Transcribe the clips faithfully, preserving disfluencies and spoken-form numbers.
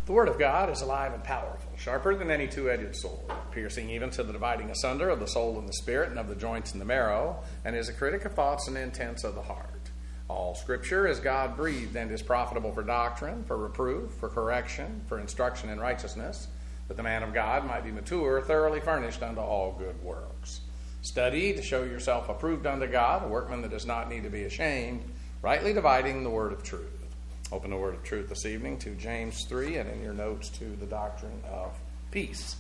The Word of God is alive and powerful, sharper than any two-edged sword, piercing even to the dividing asunder of the soul and the spirit and of the joints and the marrow, and is a critic of thoughts and intents of the heart. All Scripture is God-breathed and is profitable for doctrine, for reproof, for correction, for instruction in righteousness, that the man of God might be mature, thoroughly furnished unto all good works. Study to show yourself approved unto God, a workman that does not need to be ashamed, rightly dividing the word of truth. Open the word of truth this evening to James three, and in your notes to the doctrine of peace.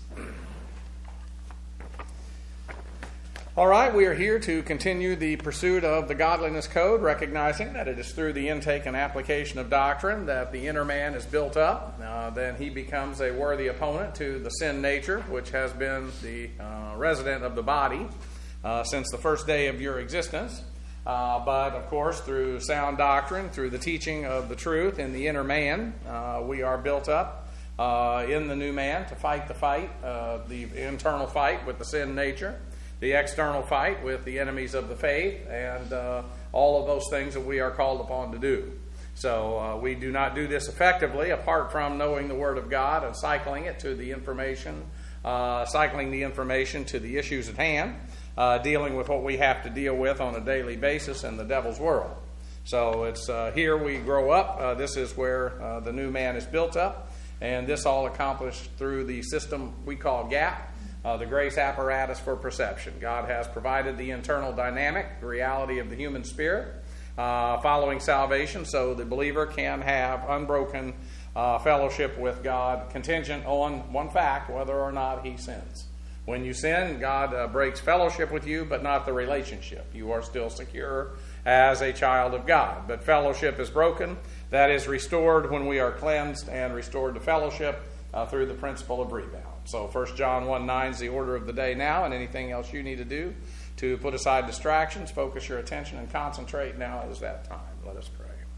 All right, we are here to continue the pursuit of the godliness code, recognizing that it is through the intake and application of doctrine that the inner man is built up. Uh, then he becomes a worthy opponent to the sin nature, which has been the uh, resident of the body uh, since the first day of your existence. Uh, but, of course, through sound doctrine, through the teaching of the truth in the inner man, uh, we are built up uh, in the new man to fight the fight, uh, the internal fight with the sin nature, the external fight with the enemies of the faith, and uh, all of those things that we are called upon to do. So uh, we do not do this effectively apart from knowing the Word of God and cycling it to the information, uh, cycling the information to the issues at hand. Uh, dealing with what we have to deal with on a daily basis in the devil's world. So it's uh, here we grow up. Uh, this is where uh, the new man is built up. And this all accomplished through the system we call GAP, uh, the grace apparatus for perception. God has provided the internal dynamic, the reality of the human spirit, uh, following salvation, so the believer can have unbroken uh, fellowship with God, contingent on one fact, whether or not he sins. When you sin, God uh, breaks fellowship with you, but not the relationship. You are still secure as a child of God. But fellowship is broken. That is restored when we are cleansed and restored to fellowship uh, through the principle of rebound. So First John one nine is the order of the day now, and anything else you need to do to put aside distractions, focus your attention, and concentrate, now is that time. Let us pray.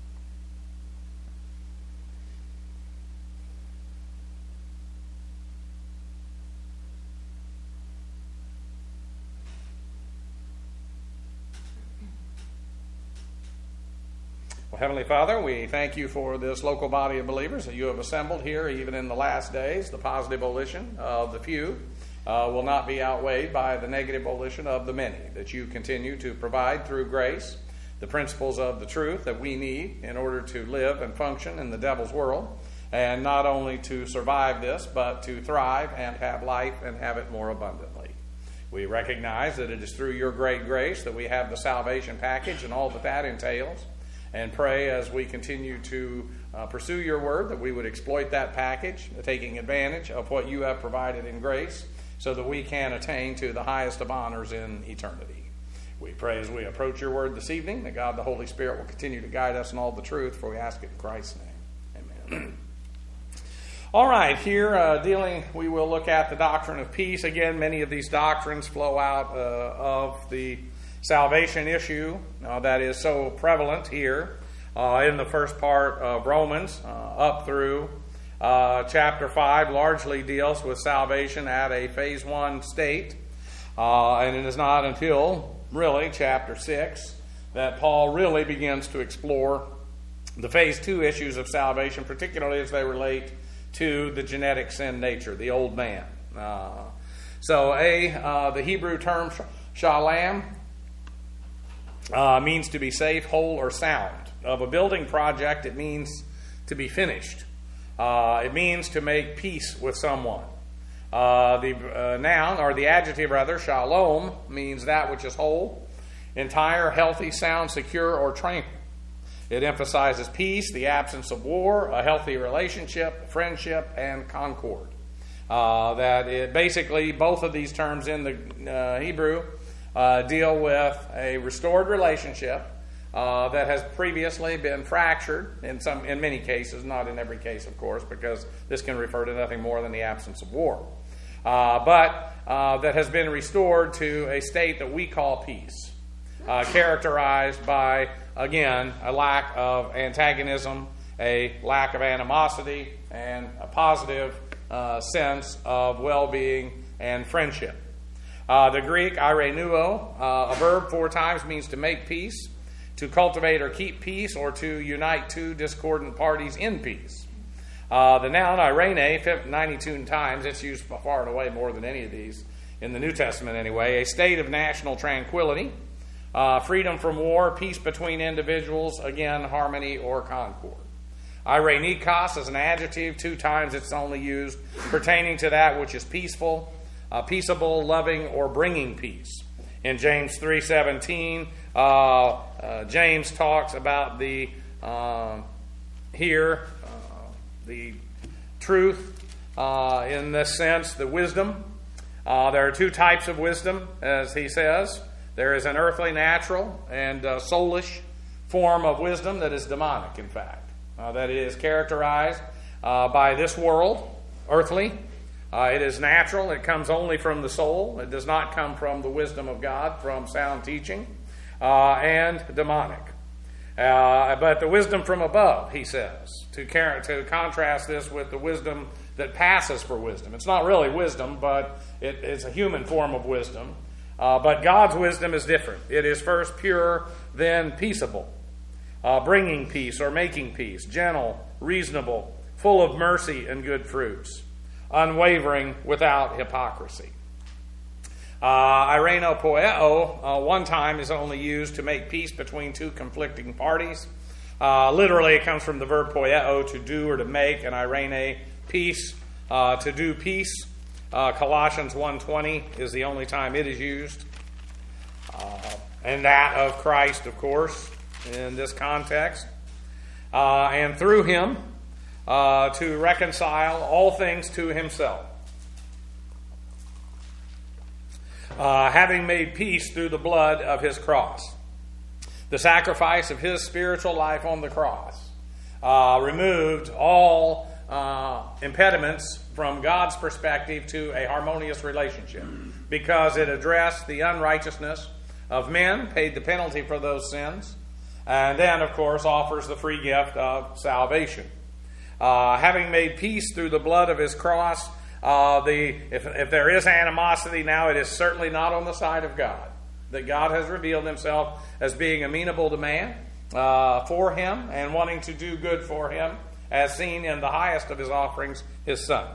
Well, Heavenly Father, we thank you for this local body of believers that you have assembled here, even in the last days. The positive volition of the few uh, will not be outweighed by the negative volition of the many, that you continue to provide through grace the principles of the truth that we need in order to live and function in the devil's world, and not only to survive this, but to thrive and have life and have it more abundantly. We recognize that it is through your great grace that we have the salvation package and all that that entails. And pray as we continue to uh, pursue your word that we would exploit that package, taking advantage of what you have provided in grace so that we can attain to the highest of honors in eternity. We pray as we approach your word this evening that God the Holy Spirit will continue to guide us in all the truth, for we ask it in Christ's name. Amen. All right, here uh, dealing, we will look at the doctrine of peace. Again, many of these doctrines flow out uh, of the salvation issue uh, that is so prevalent here uh, in the first part of Romans uh, up through uh, chapter five, largely deals with salvation at a phase one state. Uh, and it is not until really chapter six that Paul really begins to explore the phase two issues of salvation, particularly as they relate to the genetic sin nature, the old man. Uh, so a uh, the Hebrew term shalom Uh, means to be safe, whole, or sound. Of a building project, it means to be finished. Uh, it means to make peace with someone. Uh, the uh, noun, or the adjective rather, shalom, means that which is whole, entire, healthy, sound, secure, or tranquil. It emphasizes peace, the absence of war, a healthy relationship, friendship, and concord. Uh, that it basically, both of these terms in the uh, Hebrew Uh, deal with a restored relationship uh, that has previously been fractured in some, in many cases, not in every case, of course, because this can refer to nothing more than the absence of war. Uh, but uh, that has been restored to a state that we call peace, uh, characterized by, again, a lack of antagonism, a lack of animosity, and a positive uh, sense of well-being and friendship. Uh, the Greek aireneuo, uh, a verb four times, means to make peace, to cultivate or keep peace, or to unite two discordant parties in peace. Uh, the noun eirene, ninety-two times, it's used far and away more than any of these in the New Testament anyway. A state of national tranquility, uh, freedom from war, peace between individuals, again, harmony or concord. Eirenikos is an adjective. Two times it's only used pertaining to that which is peaceful, uh, peaceable, loving, or bringing peace. In James three seventeen, uh, uh, James talks about the uh, here uh, the truth uh, in this sense, the wisdom. Uh, there are two types of wisdom, as he says. There is an earthly, natural, and uh, soulish form of wisdom that is demonic, in fact. Uh, that it is characterized uh, by this world, earthly. Uh, it is natural. It comes only from the soul. It does not come from the wisdom of God, from sound teaching, uh, and demonic. Uh, but the wisdom from above, he says, to, car- to contrast this with the wisdom that passes for wisdom. It's not really wisdom, but it, it's a human form of wisdom. Uh, but God's wisdom is different. It is first pure, then peaceable. Uh, bringing peace or making peace, gentle, reasonable, full of mercy and good fruits, unwavering, without hypocrisy. Uh, Eirenopoieo, uh, one time is only used to make peace between two conflicting parties. Uh, literally, it comes from the verb poieo, to do or to make, and eirene, peace, uh, to do peace. Uh, Colossians one twenty is the only time it is used. Uh, and that of Christ, of course, in this context, uh, and through him uh, to reconcile all things to himself, uh, having made peace through the blood of his cross. The sacrifice of his spiritual life on the cross uh, removed all uh, impediments from God's perspective to a harmonious relationship, because it addressed the unrighteousness of men, paid the penalty for those sins, and then, of course, offers the free gift of salvation. Uh, having made peace through the blood of his cross, uh, the if, if there is animosity now, it is certainly not on the side of God. That God has revealed himself as being amenable to man, uh, for him, and wanting to do good for him, as seen in the highest of his offerings, his Son.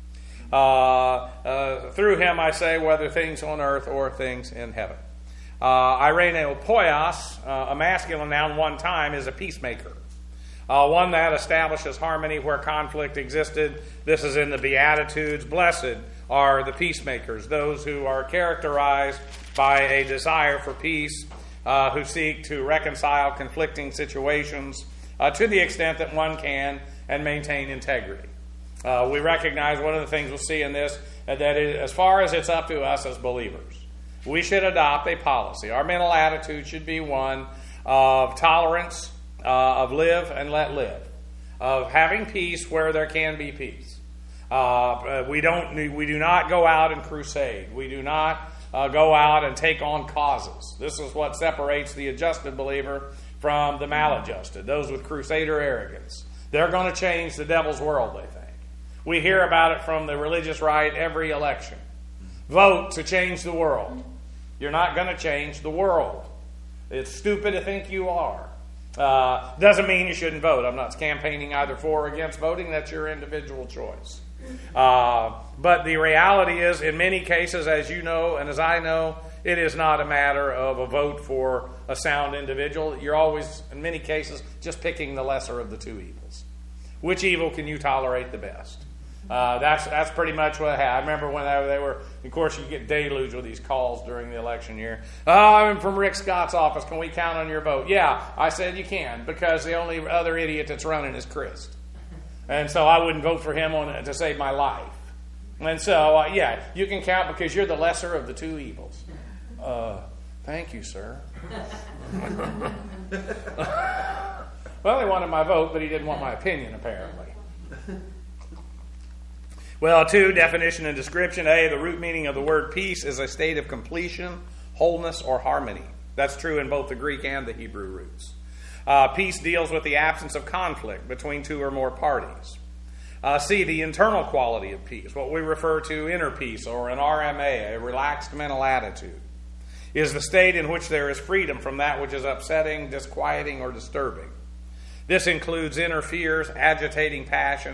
Uh, uh, through him, I say, whether things on earth or things in heaven. Uh, Eireneopoios, uh, a masculine noun one time, is a peacemaker. Uh, one that establishes harmony where conflict existed. This is in the Beatitudes. Blessed are the peacemakers, those who are characterized by a desire for peace, uh, who seek to reconcile conflicting situations uh, to the extent that one can and maintain integrity. Uh, we recognize one of the things we'll see in this, uh, that it, as far as it's up to us as believers, we should adopt a policy. Our mental attitude should be one of tolerance, uh, of live and let live, of having peace where there can be peace. Uh, we don't. We do not go out and crusade. We do not uh, go out and take on causes. This is what separates the adjusted believer from the maladjusted, those with crusader arrogance. They're going to change the devil's world, they think. We hear about it from the religious right every election. Vote to change the world. You're not going to change the world. It's stupid to think you are. Uh, doesn't mean you shouldn't vote. I'm not campaigning either for or against voting. That's your individual choice. Uh, but the reality is, in many cases, as you know and as I know, it is not a matter of a vote for a sound individual. You're always, in many cases, just picking the lesser of the two evils. Which evil can you tolerate the best? Uh, that's that's pretty much what I had. I remember when they, they were, of course, you get deluged with these calls during the election year. Oh, I'm from Rick Scott's office. Can we count on your vote? Yeah, I said you can, because the only other idiot that's running is Christ. And so I wouldn't vote for him on to save my life. And so, uh, yeah, you can count because you're the lesser of the two evils. Uh, thank you, sir. Well, he wanted my vote, but he didn't want my opinion, apparently. Well, two, definition and description. A, the root meaning of the word peace is a state of completion, wholeness, or harmony. That's true in both the Greek and the Hebrew roots. Uh, peace deals with the absence of conflict between two or more parties. Uh, C, the internal quality of peace, what we refer to inner peace or an R M A, a relaxed mental attitude, is the state in which there is freedom from that which is upsetting, disquieting, or disturbing. This includes inner fears, agitating passions,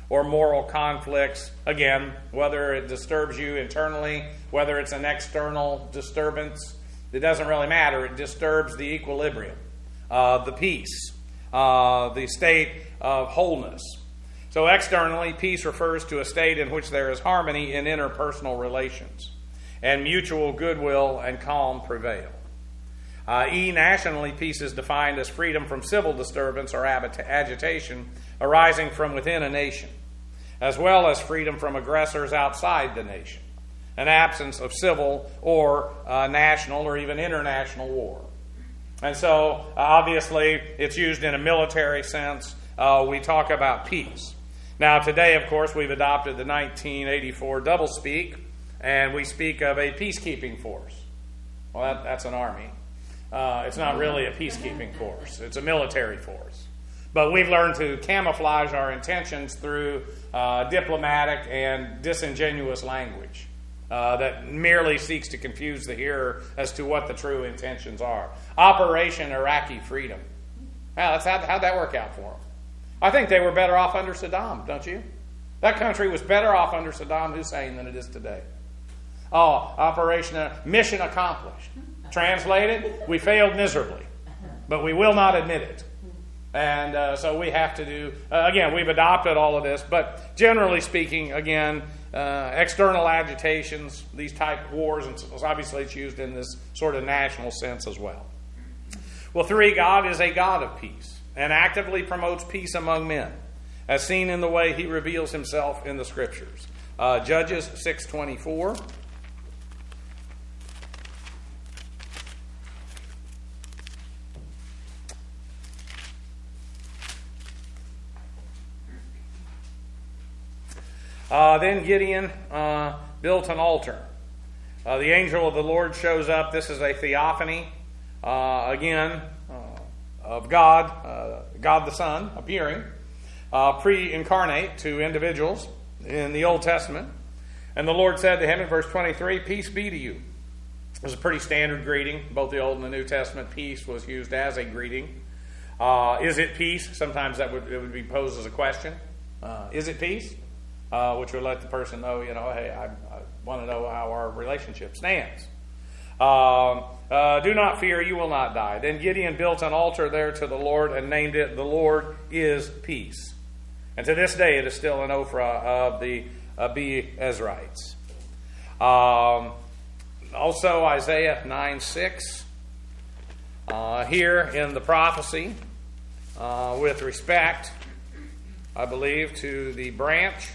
or moral conflicts. Again, whether it disturbs you internally, whether it's an external disturbance, it doesn't really matter. It disturbs the equilibrium, uh, the peace, uh, the state of wholeness. So externally, peace refers to a state in which there is harmony in interpersonal relations, and mutual goodwill and calm prevail. Uh, e. Nationally, peace is defined as freedom from civil disturbance or abita- agitation arising from within a nation, as well as freedom from aggressors outside the nation, an absence of civil or uh, national or even international war. And so, uh, obviously, it's used in a military sense. Uh, we talk about peace. Now, today, of course, we've adopted the nineteen eighty-four doublespeak, and we speak of a peacekeeping force. Well, that, that's an army. Uh, it's not really a peacekeeping force. It's a military force. But we've learned to camouflage our intentions through uh, diplomatic and disingenuous language uh, that merely seeks to confuse the hearer as to what the true intentions are. Operation Iraqi Freedom. Well, that's how, how'd that work out for them? I think they were better off under Saddam, don't you? That country was better off under Saddam Hussein than it is today. Oh, Operation uh, Mission Accomplished. Translated, we failed miserably, but we will not admit it. And uh, so we have to do, uh, again, we've adopted all of this, but generally speaking, again, uh, external agitations, these type of wars, and obviously it's used in this sort of national sense as well. Well, three, God is a God of peace and actively promotes peace among men, as seen in the way he reveals himself in the Scriptures. Uh, Judges six twenty-four. Uh, then Gideon uh, built an altar. Uh, the angel of the Lord shows up. This is a theophany, uh, again, uh, of God, uh, God the Son, appearing, uh, pre-incarnate to individuals in the Old Testament. And the Lord said to him in verse twenty-three, "Peace be to you." It was a pretty standard greeting. Both the Old and the New Testament, peace was used as a greeting. Uh, is it peace? Sometimes that would, it would be posed as a question. Uh, is it peace? Uh, which would let the person know, you know, hey, I, I want to know how our relationship stands. Um, uh, do not fear, you will not die. Then Gideon built an altar there to the Lord and named it, "The Lord is Peace." And to this day it is still an Ophrah of the Abiezrites. Um, also Isaiah nine six. Uh, here in the prophecy, uh, with respect, I believe, to the branch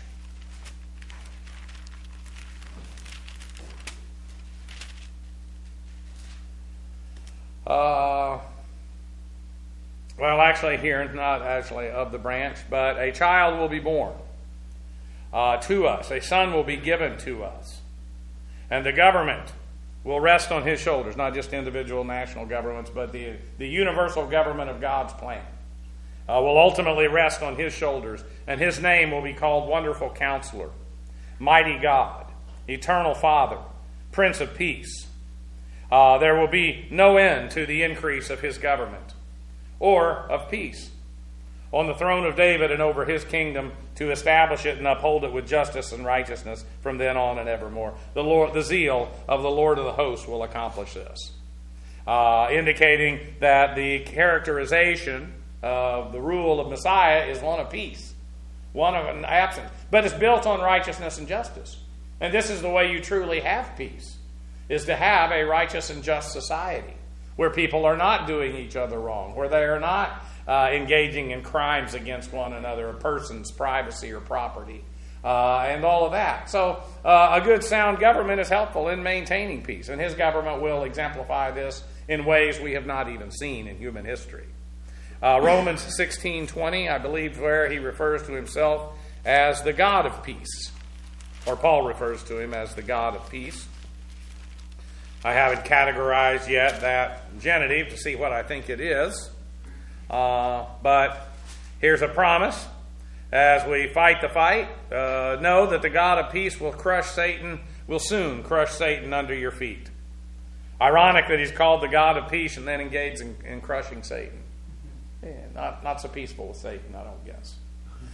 Uh, well, actually here, not actually of the branch, but a child will be born uh, to us. A son will be given to us. And the government will rest on his shoulders, not just individual national governments, but the, the universal government of God's plan uh, will ultimately rest on his shoulders. And his name will be called Wonderful Counselor, Mighty God, Eternal Father, Prince of Peace. Uh, there will be no end to the increase of his government or of peace on the throne of David and over his kingdom, to establish it and uphold it with justice and righteousness from then on and evermore. The Lord, the zeal of the Lord of the hosts will accomplish this, uh, indicating that the characterization of the rule of Messiah is one of peace, one of an absence, but it's built on righteousness and justice. And this is the way you truly have peace, is to have a righteous and just society where people are not doing each other wrong, where they are not uh, engaging in crimes against one another, a person's privacy or property, uh, and all of that. So uh, a good, sound government is helpful in maintaining peace, and his government will exemplify this in ways we have not even seen in human history. Uh, Romans sixteen twenty, I believe, where he refers to himself as the God of peace, or Paul refers to him as the God of peace. I haven't categorized yet that genitive to see what I think it is. Uh, but here's a promise. As we fight the fight, uh, know that the God of peace will crush Satan, will soon crush Satan under your feet. Ironic that he's called the God of peace and then engaged in, in crushing Satan. Yeah, not, not so peaceful with Satan, I don't guess.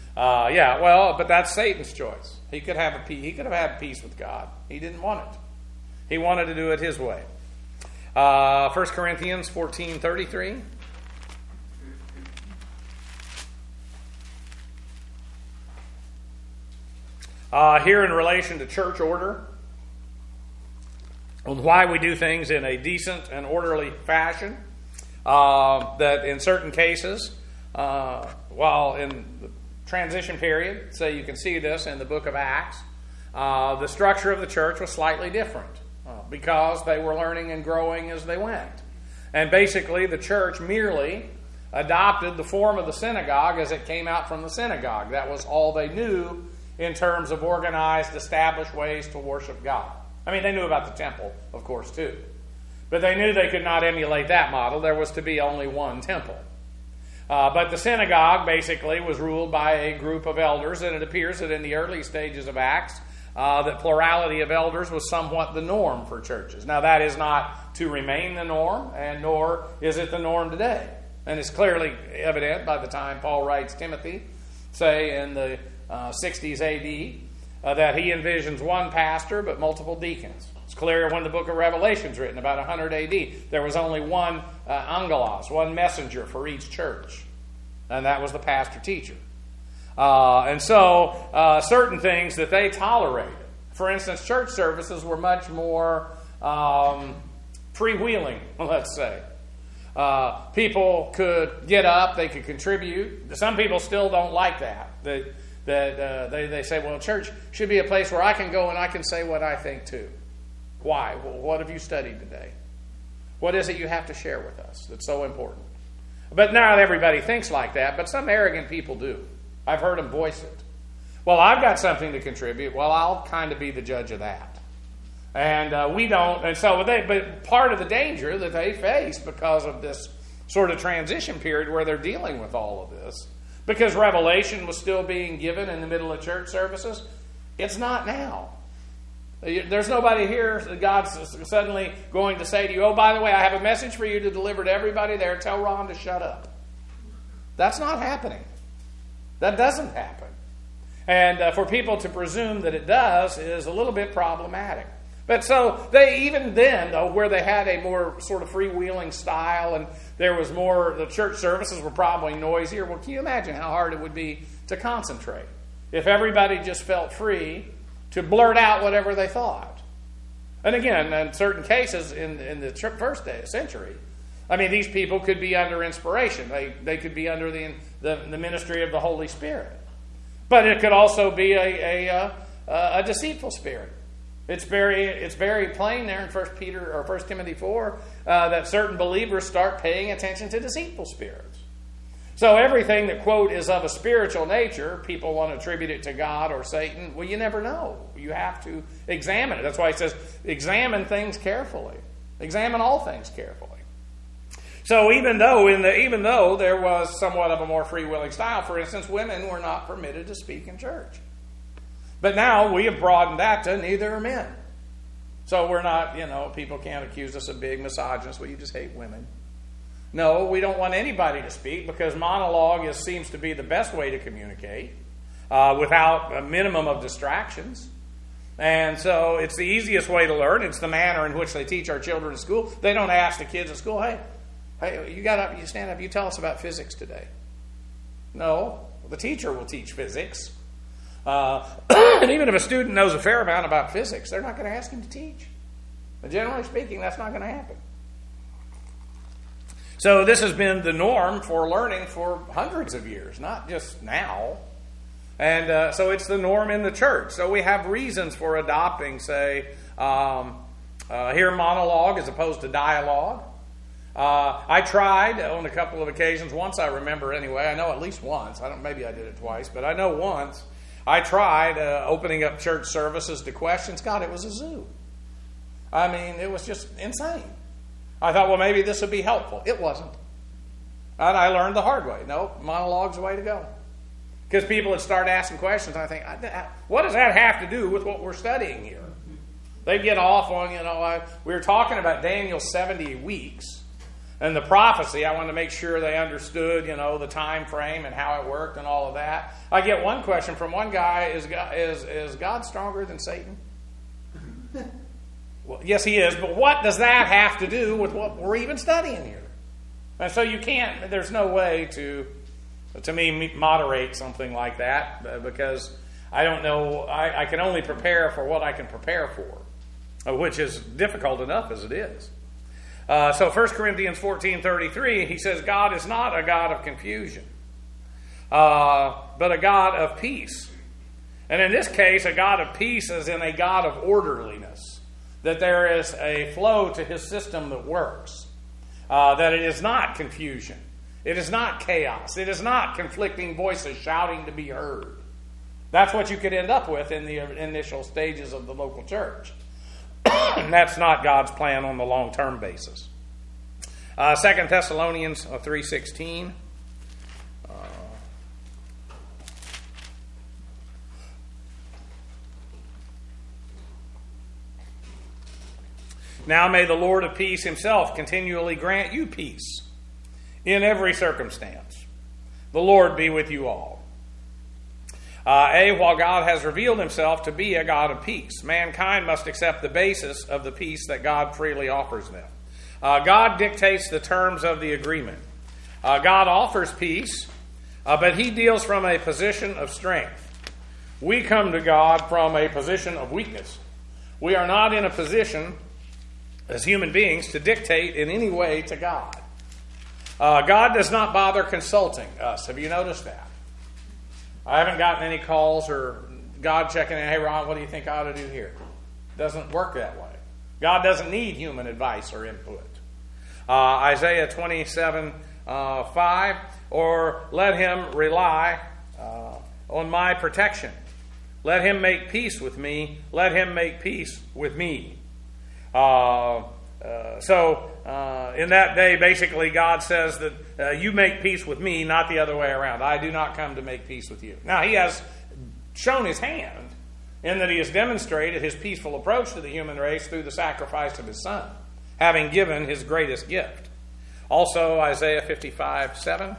Uh, yeah, well, but that's Satan's choice. He could have a pe- he could have had peace with God. He didn't want it. He wanted to do it his way. Uh, First Corinthians fourteen thirty-three. Uh, here in relation to church order, on why we do things in a decent and orderly fashion, uh, that in certain cases, uh, while in the transition period, so you can see this in the book of Acts, uh, the structure of the church was slightly different uh, because they were learning and growing as they went. And basically the church merely adopted the form of the synagogue as it came out from the synagogue. That was all they knew in terms of organized, established ways to worship God. I mean, they knew about the temple, of course, too. But they knew they could not emulate that model. There was to be only one temple. Uh, but the synagogue, basically, was ruled by a group of elders, and it appears that in the early stages of Acts, uh, that plurality of elders was somewhat the norm for churches. Now, that is not to remain the norm, and nor is it the norm today. And it's clearly evident by the time Paul writes Timothy, say in the Uh, sixties A D, uh, that he envisions one pastor but multiple deacons. It's clear when the book of Revelation is written, about one hundred A D. There was only one uh, angelos, one messenger for each church, and that was the pastor-teacher. Uh, and so uh, certain things that they tolerated. For instance, church services were much more um, freewheeling, let's say. Uh, people could get up, they could contribute. Some people still don't like that. They, That uh, they, they say, well, church should be a place where I can go and I can say what I think too. Why? Well, what have you studied today? What is it you have to share with us that's so important? But not everybody thinks like that, but some arrogant people do. I've heard them voice it. Well, I've got something to contribute. Well, I'll kind of be the judge of that. And uh, we don't, and so they, but part of the danger that they face because of this sort of transition period where they're dealing with all of this, because Revelation was still being given in the middle of church services, it's not now. There's nobody here that God's suddenly going to say to you, oh, by the way, I have a message for you to deliver to everybody there. Tell Ron to shut up. That's not happening. That doesn't happen. And uh, for people to presume that it does is a little bit problematic. But so they, even then, though, where they had a more sort of freewheeling style and there was more, the church services were probably noisier. Well, can you imagine how hard it would be to concentrate if everybody just felt free to blurt out whatever they thought? And again, in certain cases in, in the first century, I mean, these people could be under inspiration. They, they could be under the, the, the ministry of the Holy Spirit. But it could also be a, a, a, a deceitful spirit. It's very, it's very plain there in First Peter or First Timothy four uh, that certain believers start paying attention to deceitful spirits. So everything that, quote, is of a spiritual nature, people want to attribute it to God or Satan. Well, you never know. You have to examine it. That's why he says, examine things carefully. Examine all things carefully. So even though in the even though there was somewhat of a more free-willing style, for instance, women were not permitted to speak in church. But now we have broadened that to neither are men. So we're not, you know, people can't accuse us of being misogynists. Well, you just hate women. No, we don't want anybody to speak because monologue is, seems to be the best way to communicate uh, without a minimum of distractions. And so it's the easiest way to learn. It's the manner in which they teach our children in school. They don't ask the kids at school, hey, hey, you got up, you stand up, you tell us about physics today. No, the teacher will teach physics. Uh, and even if a student knows a fair amount about physics, they're not going to ask him to teach. But generally speaking, that's not going to happen. So this has been the norm for learning for hundreds of years, not just now. And uh, so it's the norm in the church. So we have reasons for adopting, say, um, uh, here monologue as opposed to dialogue. Uh, I tried on a couple of occasions. Once I remember anyway. I know at least once. I don't. Maybe I did it twice, but I know once I tried uh, opening up church services to questions. God, it was a zoo. I mean, it was just insane. I thought, well, maybe this would be helpful. It wasn't. And I learned the hard way. No, monologue's the way to go. Because people would start asking questions. I think, what does that have to do with what we're studying here? They'd get off on, you know, I, we were talking about Daniel's seventy weeks. and the prophecy. I wanted to make sure they understood, you know, the time frame and how it worked and all of that. I get one question from one guy, is God, is, is God stronger than Satan? Well, yes, he is, but what does that have to do with what we're even studying here? And so you can't, there's no way to, to me, moderate something like that, because I don't know, I, I can only prepare for what I can prepare for, which is difficult enough as it is. Uh, so First Corinthians fourteen thirty-three, he says, God is not a God of confusion, uh, but a God of peace. And in this case, a God of peace is in a God of orderliness, that there is a flow to his system that works, uh, that it is not confusion, it is not chaos, it is not conflicting voices shouting to be heard. That's what you could end up with in the initial stages of the local church. And that's not God's plan on the long-term basis. Uh, Second Thessalonians three sixteen. Uh, now may the Lord of peace himself continually grant you peace in every circumstance. The Lord be with you all. Uh, A, while God has revealed himself to be a God of peace, mankind must accept the basis of the peace that God freely offers them. Uh, God dictates the terms of the agreement. Uh, God offers peace, uh, but he deals from a position of strength. We come to God from a position of weakness. We are not in a position as human beings to dictate in any way to God. Uh, God does not bother consulting us. Have you noticed that? I haven't gotten any calls or God checking in, hey, Ron, what do you think I ought to do here? It doesn't work that way. God doesn't need human advice or input. Uh, Isaiah twenty-seven five, or let him rely uh, on my protection. Let him make peace with me. Let him make peace with me. Uh, uh, so, uh, in that day, basically, God says that uh, you make peace with me, not the other way around. I do not come to make peace with you. Now, he has shown his hand in that he has demonstrated his peaceful approach to the human race through the sacrifice of his son, having given his greatest gift. Also, Isaiah fifty-five seven.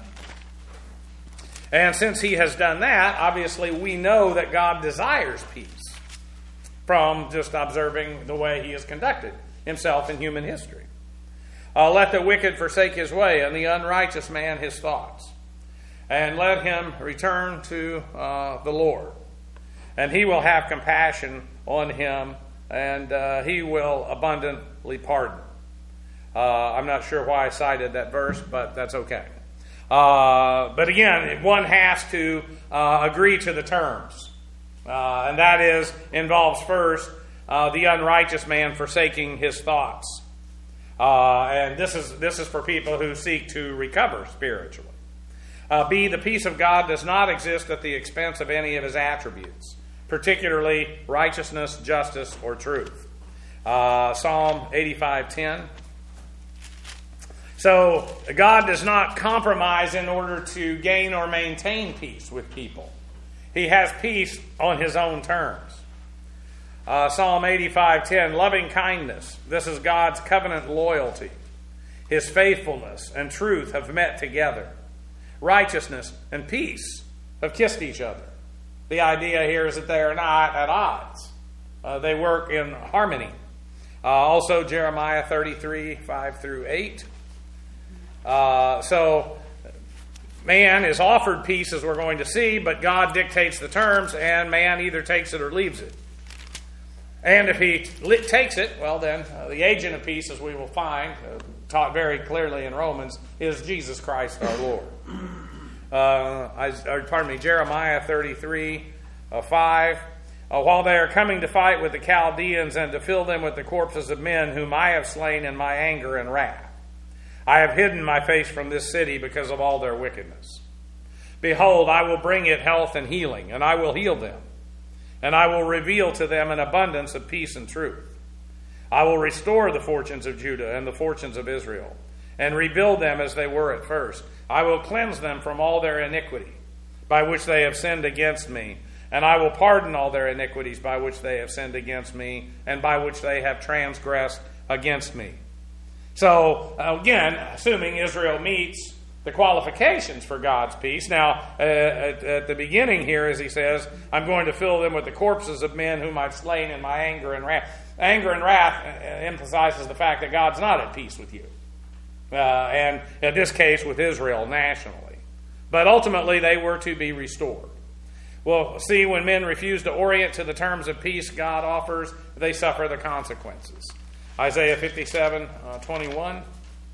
And since he has done that, obviously, we know that God desires peace from just observing the way he has conducted himself in human history. Uh, let the wicked forsake his way, and the unrighteous man his thoughts. And let him return to uh, the Lord. And he will have compassion on him, and uh, he will abundantly pardon. Uh, I'm not sure why I cited that verse, but that's okay. Uh, but again, one has to uh, agree to the terms. Uh, and that is, involves first uh, the unrighteous man forsaking his thoughts. Uh, and this is this is for people who seek to recover spiritually. Uh, B, the peace of God does not exist at the expense of any of his attributes, particularly righteousness, justice, or truth. Uh, Psalm eighty-five ten. So God does not compromise in order to gain or maintain peace with people. He has peace on his own terms. Uh, Psalm eighty-five ten, loving kindness. This is God's covenant loyalty. His faithfulness and truth have met together. Righteousness and peace have kissed each other. The idea here is that they are not at odds. Uh, they work in harmony. Uh, also Jeremiah thirty-three five through eight. Uh, so man is offered peace, as we're going to see, but God dictates the terms, and man either takes it or leaves it. And if he li- takes it, well then, uh, the agent of peace, as we will find, uh, taught very clearly in Romans, is Jesus Christ our Lord. Uh, I, or, pardon me, Jeremiah thirty-three five. Uh, while they are coming to fight with the Chaldeans and to fill them with the corpses of men whom I have slain in my anger and wrath, I have hidden my face from this city because of all their wickedness. Behold, I will bring it health and healing, and I will heal them. And I will reveal to them an abundance of peace and truth. I will restore the fortunes of Judah and the fortunes of Israel, and rebuild them as they were at first. I will cleanse them from all their iniquity, by which they have sinned against me, and I will pardon all their iniquities by which they have sinned against me, and by which they have transgressed against me. So, uh, again, assuming Israel meets the qualifications for God's peace. Now, uh, at, at the beginning here, as he says, I'm going to fill them with the corpses of men whom I've slain in my anger and wrath. Anger and wrath emphasizes the fact that God's not at peace with you. Uh, and in this case, with Israel nationally. But ultimately, they were to be restored. Well, see, when men refuse to orient to the terms of peace God offers, they suffer the consequences. Isaiah fifty-seven, uh, twenty-one.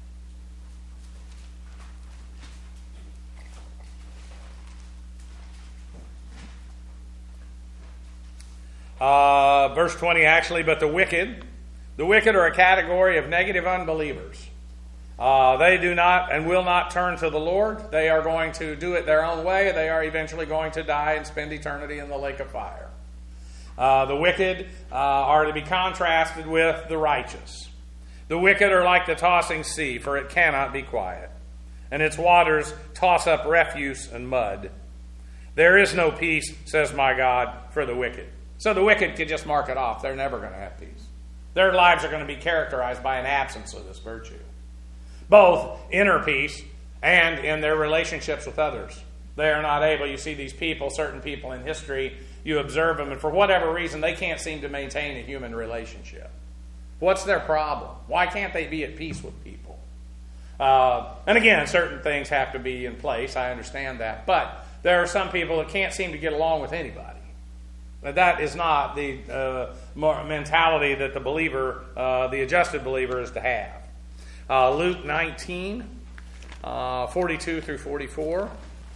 Uh, verse twenty, actually, but the wicked, the wicked are a category of negative unbelievers. Uh, they do not and will not turn to the Lord. They are going to do it their own way. They are eventually going to die and spend eternity in the lake of fire. Uh, the wicked uh, are to be contrasted with the righteous. The wicked are like the tossing sea, for it cannot be quiet, and its waters toss up refuse and mud. There is no peace, says my God, for the wicked. So the wicked can just mark it off. They're never going to have peace. Their lives are going to be characterized by an absence of this virtue, both inner peace and in their relationships with others. They are not able, you see these people, certain people in history, you observe them, and for whatever reason, they can't seem to maintain a human relationship. What's their problem? Why can't they be at peace with people? Uh, and again, certain things have to be in place. I understand that. But there are some people that can't seem to get along with anybody. That is not the uh, mentality that the believer, uh, the adjusted believer, is to have. Uh, Luke nineteen, uh, forty-two through forty-four.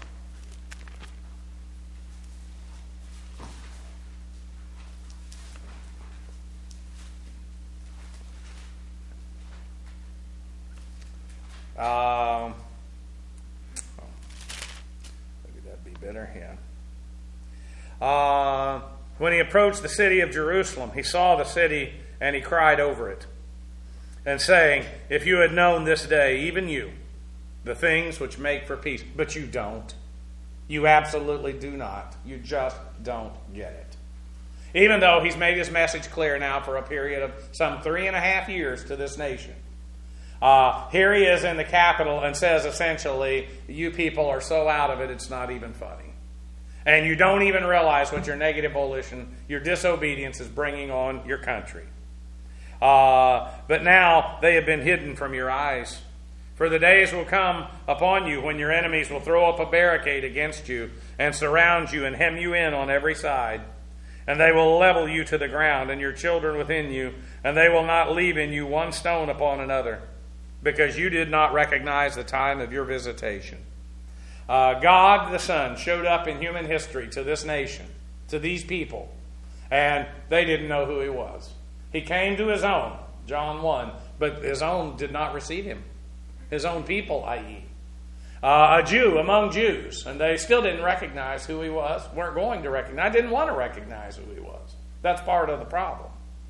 Um, oh, maybe that'd be better, yeah. Uh, when he approached the city of Jerusalem, he saw the city and he cried over it, and saying, if you had known this day, even you, the things which make for peace, but you don't. You absolutely do not. You just don't get it. Even though he's made his message clear now for a period of some three and a half years to this nation. Uh, here he is in the capital and says essentially, you people are so out of it, it's not even funny. And you don't even realize what your negative volition, your disobedience is bringing on your country. Uh, but now they have been hidden from your eyes. For the days will come upon you when your enemies will throw up a barricade against you and surround you and hem you in on every side. And they will level you to the ground and your children within you, and they will not leave in you one stone upon another, because you did not recognize the time of your visitation. Uh, God the Son showed up in human history to this nation, to these people, and they didn't know who he was. He came to his own, John one, but his own did not receive him. His own people, that is. Uh, a Jew among Jews, and they still didn't recognize who he was, weren't going to recognize, didn't want to recognize who he was. That's part of the problem.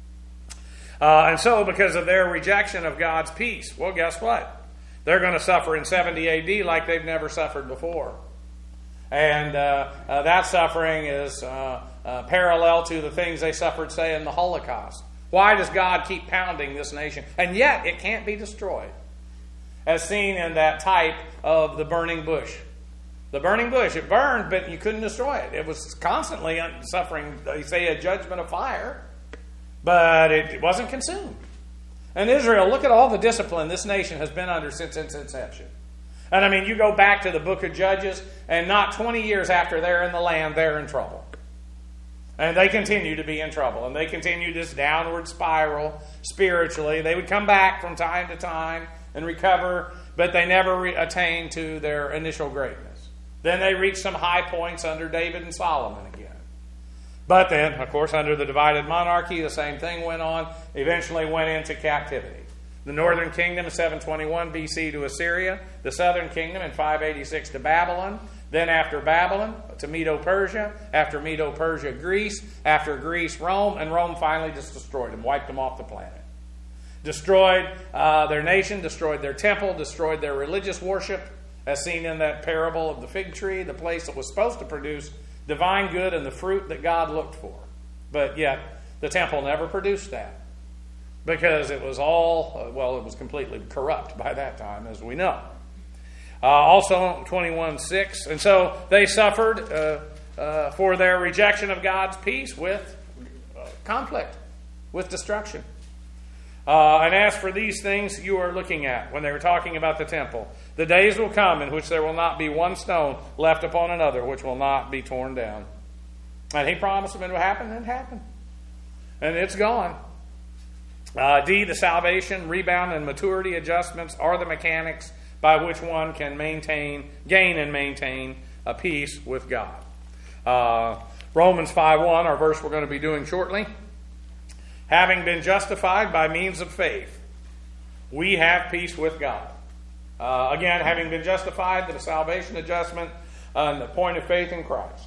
Uh, and so, because of their rejection of God's peace, well, guess what? They're going to suffer in seventy A D like they've never suffered before. And uh, uh, that suffering is uh, uh, parallel to the things they suffered, say, in the Holocaust. Why does God keep pounding this nation? And yet, it can't be destroyed. As seen in that type of the burning bush. The burning bush, it burned, but you couldn't destroy it. It was constantly suffering, they say, a judgment of fire. But it wasn't consumed. And Israel, look at all the discipline this nation has been under since its inception. And I mean, you go back to the book of Judges, and not twenty years after they're in the land, they're in trouble. And they continue to be in trouble. And they continue this downward spiral spiritually. They would come back from time to time and recover, but they never re- attain to their initial greatness. Then they reach some high points under David and Solomon again. But then, of course, under the divided monarchy, the same thing went on, eventually went into captivity. The northern kingdom in seven twenty-one B C to Assyria, the southern kingdom in five eighty-six to Babylon, then after Babylon to Medo-Persia, after Medo-Persia, Greece, after Greece, Rome, and Rome finally just destroyed them, wiped them off the planet. Destroyed uh, their nation, destroyed their temple, destroyed their religious worship, as seen in that parable of the fig tree, the place that was supposed to produce divine good and the fruit that God looked for. But yet, the temple never produced that. because it was all, uh, well, it was completely corrupt by that time, as we know. Uh, also, twenty-one six, and so they suffered uh, uh, for their rejection of God's peace with uh, conflict, with destruction. Uh, and as for these things you are looking at, when they were talking about the temple, the days will come in which there will not be one stone left upon another, which will not be torn down. And he promised them it would happen, and it happened. And it's gone. Uh, D, the salvation, rebound, and maturity adjustments are the mechanics by which one can maintain, gain and maintain a peace with God. Uh, Romans five one, our verse we're going to be doing shortly. Having been justified by means of faith, we have peace with God. Uh, again, having been justified, the salvation adjustment, uh, and the point of faith in Christ.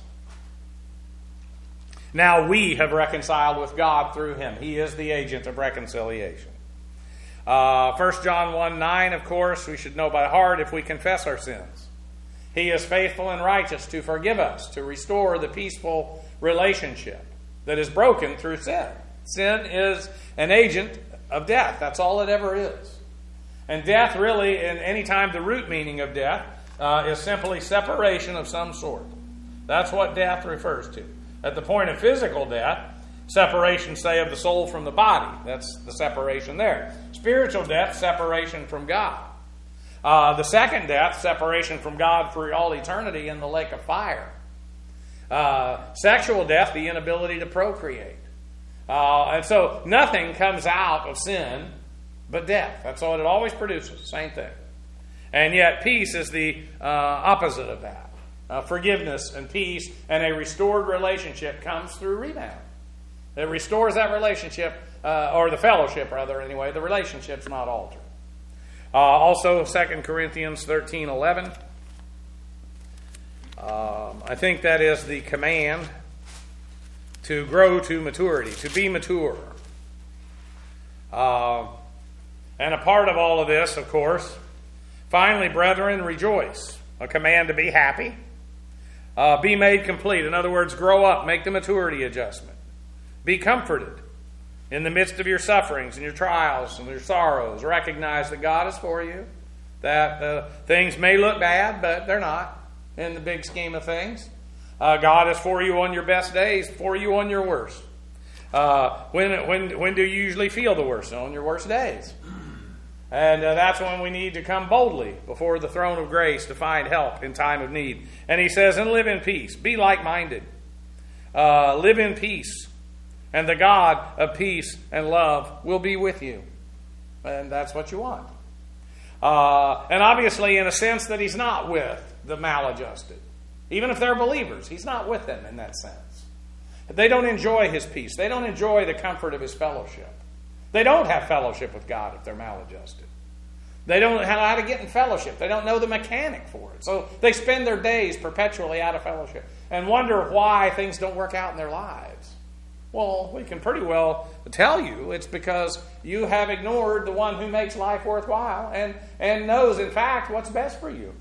Now we have reconciled with God through him. He is the agent of reconciliation. Uh, First John one nine, of course, we should know by heart if we confess our sins. He is faithful and righteous to forgive us, to restore the peaceful relationship that is broken through sin. Sin is an agent of death. That's all it ever is. And death really, in any time, the root meaning of death uh, is simply separation of some sort. That's what death refers to. At the point of physical death, separation, say, of the soul from the body. That's the separation there. Spiritual death, separation from God. Uh, the second death, separation from God for all eternity in the lake of fire. Uh, sexual death, the inability to procreate. Uh, and so nothing comes out of sin but death. That's all it always produces. Same thing. And yet peace is the uh, opposite of that. Uh, forgiveness and peace and a restored relationship comes through rebound. It restores that relationship, uh, or the fellowship rather anyway. The relationship's not altered. Uh, also, Second Corinthians thirteen eleven. Um, I think that is the command to grow to maturity, to be mature. Uh, and a part of all of this, of course, finally, brethren, rejoice. A command to be happy. Uh, be made complete. In other words, grow up, make the maturity adjustment. Be comforted in the midst of your sufferings and your trials and your sorrows. Recognize that God is for you, that uh, things may look bad, but they're not in the big scheme of things. Uh, God is for you on your best days, for you on your worst. Uh, when, when, when do you usually feel the worst? On your worst days. And uh, that's when we need to come boldly before the throne of grace to find help in time of need. And he says, and live in peace. Be like-minded. Uh, live in peace. And the God of peace and love will be with you. And that's what you want. Uh, and obviously, in a sense that he's not with the maladjusted. Even if they're believers, he's not with them in that sense. They don't enjoy his peace. They don't enjoy the comfort of his fellowship. They don't have fellowship with God if they're maladjusted. They don't know how to get in fellowship. They don't know the mechanic for it. So they spend their days perpetually out of fellowship and wonder why things don't work out in their lives. Well, we can pretty well tell you it's because you have ignored the one who makes life worthwhile and, and knows, in fact, what's best for you.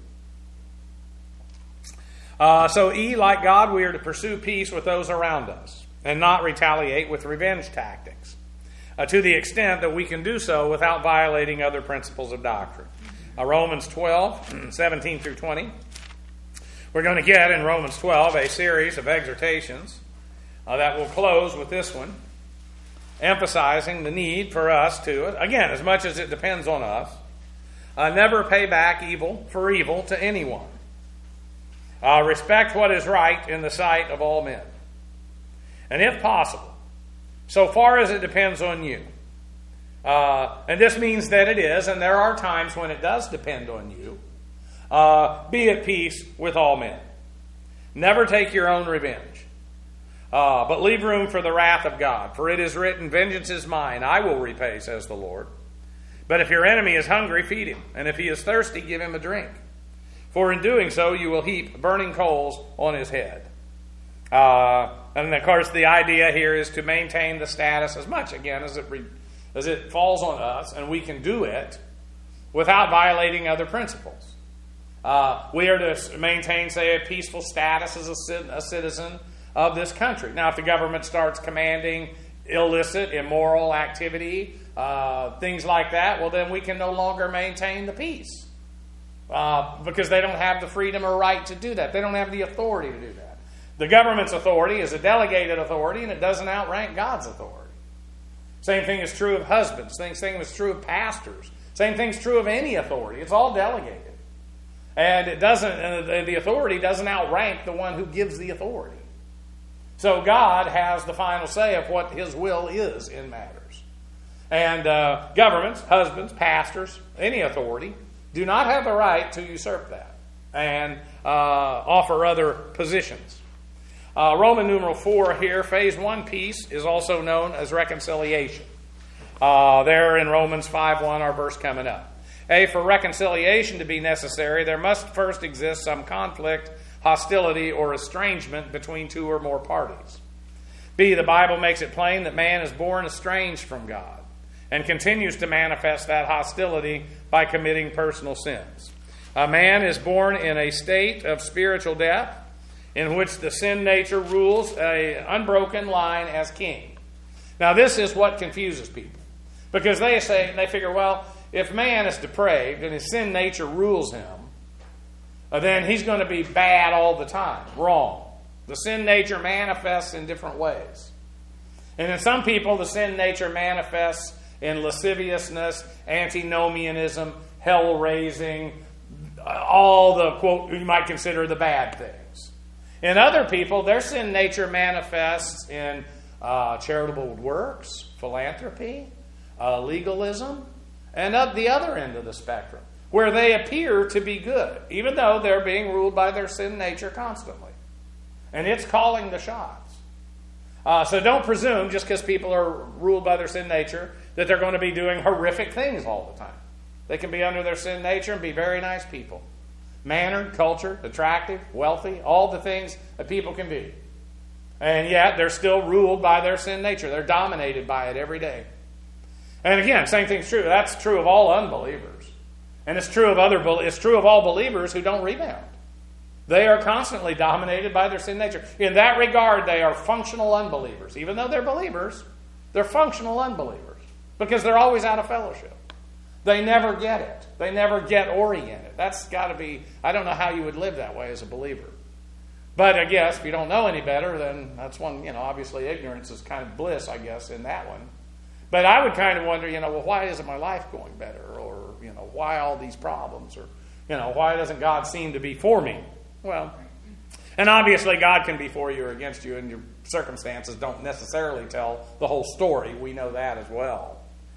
Uh, so, E, like God, we are to pursue peace with those around us and not retaliate with revenge tactics. Uh, to the extent that we can do so without violating other principles of doctrine. Uh, Romans twelve, seventeen through twenty. We're going to get in Romans twelve a series of exhortations uh, that will close with this one, emphasizing the need for us to, again, as much as it depends on us, uh, never pay back evil for evil to anyone. Uh, respect what is right in the sight of all men. And if possible, so far as it depends on you. Uh, and this means that it is, and there are times when it does depend on you. Uh, be at peace with all men. Never take your own revenge. Uh, but leave room for the wrath of God. For it is written, vengeance is mine, I will repay, says the Lord. But if your enemy is hungry, feed him. And if he is thirsty, give him a drink. For in doing so, you will heap burning coals on his head. Uh, and of course, the idea here is to maintain the status as much, again, as it re- as it falls on us, and we can do it without violating other principles. Uh, we are to maintain, say, a peaceful status as a, a citizen of this country. Now, if the government starts commanding illicit, immoral activity, uh, things like that, well, then we can no longer maintain the peace. Uh, because they don't have the freedom or right to do that. They don't have the authority to do that. The government's authority is a delegated authority, and it doesn't outrank God's authority. Same thing is true of husbands. Same thing is true of pastors. Same thing's true of any authority. It's all delegated. And it doesn't. Uh, the authority doesn't outrank the one who gives the authority. So God has the final say of what His will is in matters. And uh, governments, husbands, pastors, any authority, do not have the right to usurp that and uh, offer other positions. Uh, Roman numeral four here, phase one peace, is also known as reconciliation. Uh, there in Romans five one, our verse coming up. A, for reconciliation to be necessary, there must first exist some conflict, hostility, or estrangement between two or more parties. B, the Bible makes it plain that man is born estranged from God and continues to manifest that hostility by committing personal sins. A man is born in a state of spiritual death in which the sin nature rules an unbroken line as king. Now, this is what confuses people, because they say, they figure, well, if man is depraved and his sin nature rules him, then he's going to be bad all the time. Wrong. The sin nature manifests in different ways. And in some people, the sin nature manifests in lasciviousness, antinomianism, hell-raising, all the, quote, you might consider the bad things. In other people, their sin nature manifests in uh, charitable works, philanthropy, uh, legalism, and at the other end of the spectrum, where they appear to be good, even though they're being ruled by their sin nature constantly. And it's calling the shots. Uh, so don't presume, just because people are ruled by their sin nature, that they're going to be doing horrific things all the time. They can be under their sin nature and be very nice people. Mannered, cultured, attractive, wealthy, all the things that people can be. And yet, they're still ruled by their sin nature. They're dominated by it every day. And again, same thing's true. That's true of all unbelievers. And it's true of other. It's true of all believers who don't rebound. They are constantly dominated by their sin nature. In that regard, they are functional unbelievers. Even though they're believers, they're functional unbelievers. Because they're always out of fellowship. They never get it. They never get oriented. That's got to be, I don't know how you would live that way as a believer. But I guess if you don't know any better, then that's one, you know, obviously ignorance is kind of bliss, I guess, in that one. But I would kind of wonder, you know, well, why isn't my life going better? Or, you know, why all these problems? Or, you know, why doesn't God seem to be for me? Well, and obviously God can be for you or against you, and your circumstances don't necessarily tell the whole story. We know that as well.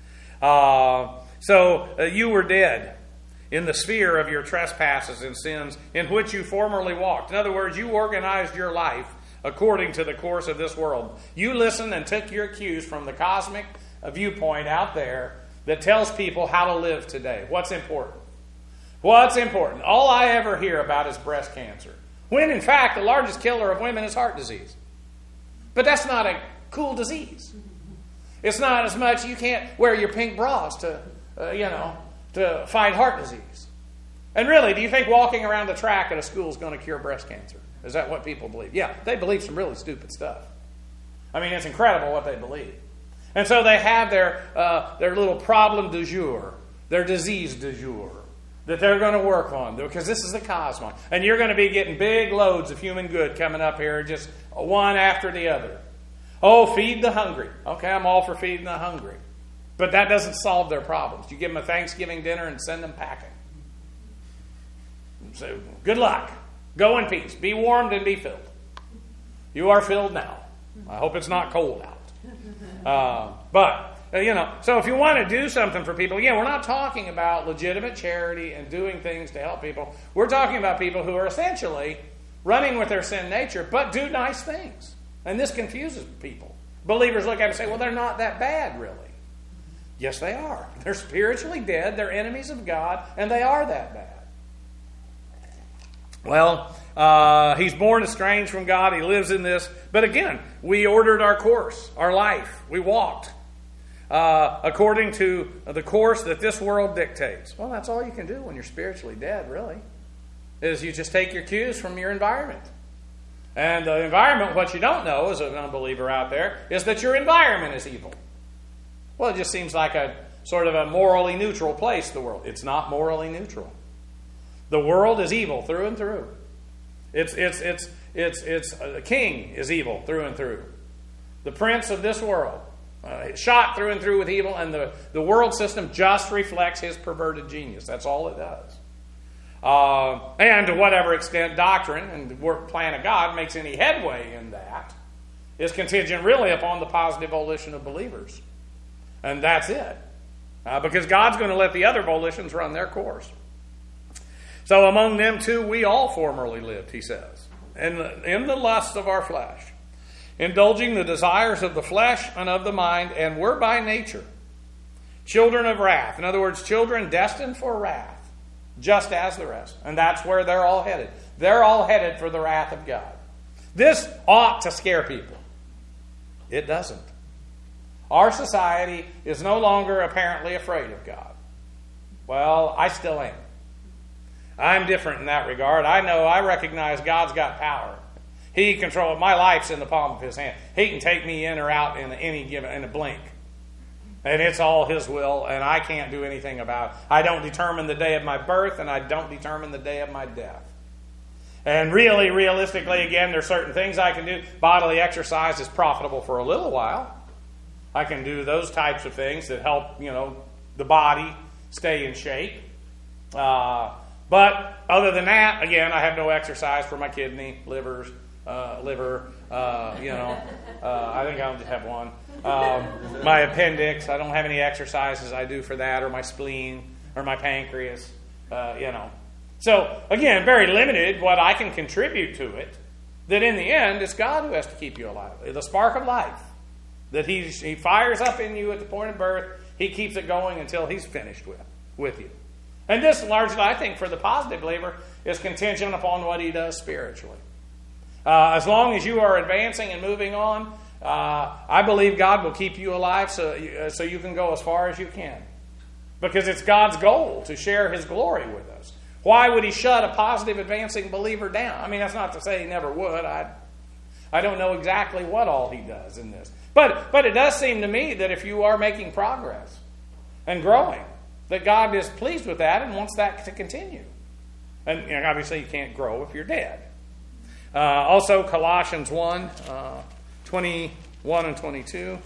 Uh, so uh, you were dead in the sphere of your trespasses and sins in which you formerly walked. In other words, you organized your life according to the course of this world. You listened and took your cues from the cosmic viewpoint out there that tells people how to live today. What's important? What's important? All I ever hear about is breast cancer. When, in fact, the largest killer of women is heart disease. But that's not a cool disease. It's not as much, you can't wear your pink bras to, uh, you know, to fight heart disease. And really, do you think walking around the track at a school is going to cure breast cancer? Is that what people believe? Yeah, they believe some really stupid stuff. I mean, it's incredible what they believe. And so they have their uh, their little problem du jour, their disease du jour, that they're going to work on, because this is the cosmos. And you're going to be getting big loads of human good coming up here, just one after the other. Oh, feed the hungry. Okay, I'm all for feeding the hungry. But that doesn't solve their problems. You give them a Thanksgiving dinner and send them packing. So, good luck. Go in peace. Be warmed and be filled. You are filled now. I hope it's not cold out. Uh, but, uh, you know, so if you want to do something for people, again, we're not talking about legitimate charity and doing things to help people. We're talking about people who are essentially running with their sin nature, but do nice things. And this confuses people. Believers look at it and say, well, they're not that bad, really. Yes, they are. They're spiritually dead. They're enemies of God, and they are that bad. Well, uh, he's born estranged from God. He lives in this. But again, we ordered our course, our life. We walked uh, according to the course that this world dictates. Well, that's all you can do when you're spiritually dead, really, is you just take your cues from your environment. And the environment, what you don't know as an unbeliever out there, is that your environment is evil. Well, it just seems like a sort of a morally neutral place, the world. It's not morally neutral. The world is evil through and through. It's, it's, it's, it's, it's, uh, the king is evil through and through. The prince of this world, uh, shot through and through with evil, and the, the world system just reflects his perverted genius. That's all it does. Uh, and to whatever extent doctrine and the work plan of God makes any headway in that is contingent really upon the positive volition of believers. And that's it. Uh, because God's going to let the other volitions run their course. So among them too we all formerly lived, he says, in the, in the lusts of our flesh, indulging the desires of the flesh and of the mind, and were by nature children of wrath. In other words, children destined for wrath. Just as the rest. And that's where they're all headed. They're all headed for the wrath of God. This ought to scare people. It doesn't. Our society is no longer apparently afraid of God. Well, I still am. I'm different in that regard. I know, I recognize God's got power. He controls, my life's in the palm of His hand. He can take me in or out in any given, in a blink. And it's all His will, and I can't do anything about it. I don't determine the day of my birth, and I don't determine the day of my death. And really, realistically, again, there's certain things I can do. Bodily exercise is profitable for a little while. I can do those types of things that help, you know, the body stay in shape. Uh, but other than that, again, I have no exercise for my kidney, livers, uh, liver, uh, you know. Uh, I think I'll just have one. Um, my appendix, I don't have any exercises I do for that, or my spleen, or my pancreas, uh, you know. So, again, very limited what I can contribute to it, that in the end, it's God who has to keep you alive. The spark of life, that he, he fires up in you at the point of birth, He keeps it going until He's finished with, with you. And this largely, I think, for the positive believer, is contingent upon what he does spiritually. Uh, as long as you are advancing and moving on, Uh, I believe God will keep you alive so you, uh, so you can go as far as you can. Because it's God's goal to share His glory with us. Why would He shut a positive, advancing believer down? I mean, that's not to say He never would. I I don't know exactly what all He does in this. But, but it does seem to me that if you are making progress and growing, that God is pleased with that and wants that to continue. And you know, obviously you can't grow if you're dead. Uh, also, Colossians one... Uh, twenty-one and twenty-two.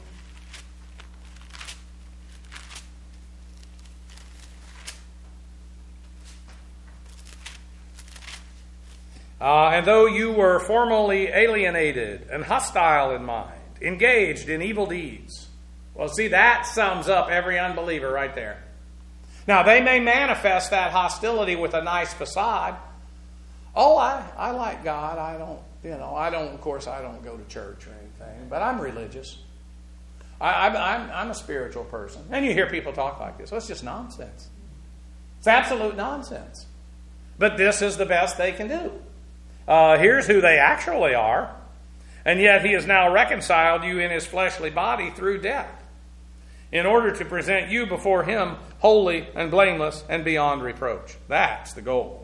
Uh, and though you were formerly alienated and hostile in mind, engaged in evil deeds. Well, see, that sums up every unbeliever right there. Now, they may manifest that hostility with a nice facade. Oh, I, I like God. I don't, you know, I don't, of course, I don't go to church or anything, but I'm religious. I, I'm, I'm, I'm a spiritual person. And you hear people talk like this. Well, it's just nonsense. It's absolute nonsense. But this is the best they can do. Uh, here's who they actually are. And yet He has now reconciled you in His fleshly body through death, in order to present you before Him holy and blameless and beyond reproach. That's the goal.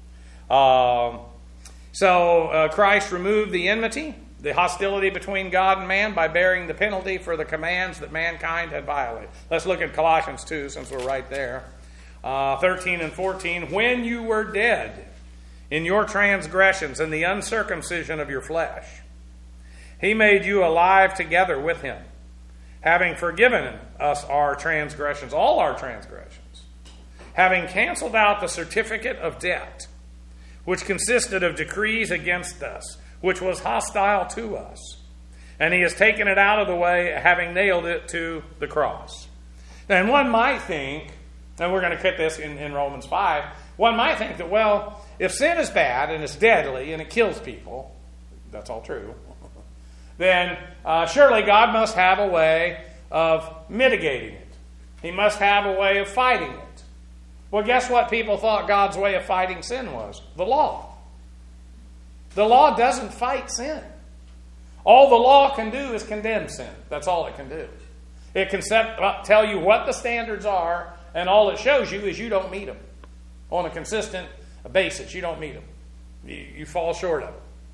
Um, so uh, Christ removed the enmity, the hostility between God and man, by bearing the penalty for the commands that mankind had violated. Let's look at Colossians two, since we're right there. Uh, thirteen and fourteen. When you were dead in your transgressions and the uncircumcision of your flesh, He made you alive together with Him, having forgiven us our transgressions, all our transgressions, having canceled out the certificate of debt, which consisted of decrees against us, which was hostile to us. And He has taken it out of the way, having nailed it to the cross. And one might think, and we're going to cut this in, in Romans five, one might think that, well, if sin is bad and it's deadly and it kills people, that's all true, then uh, surely God must have a way of mitigating it. He must have a way of fighting it. Well, guess what people thought God's way of fighting sin was? The law. The law doesn't fight sin. All the law can do is condemn sin. That's all it can do. It can set, uh, tell you what the standards are, and all it shows you is you don't meet them. On a consistent basis, you don't meet them. You, you fall short of it.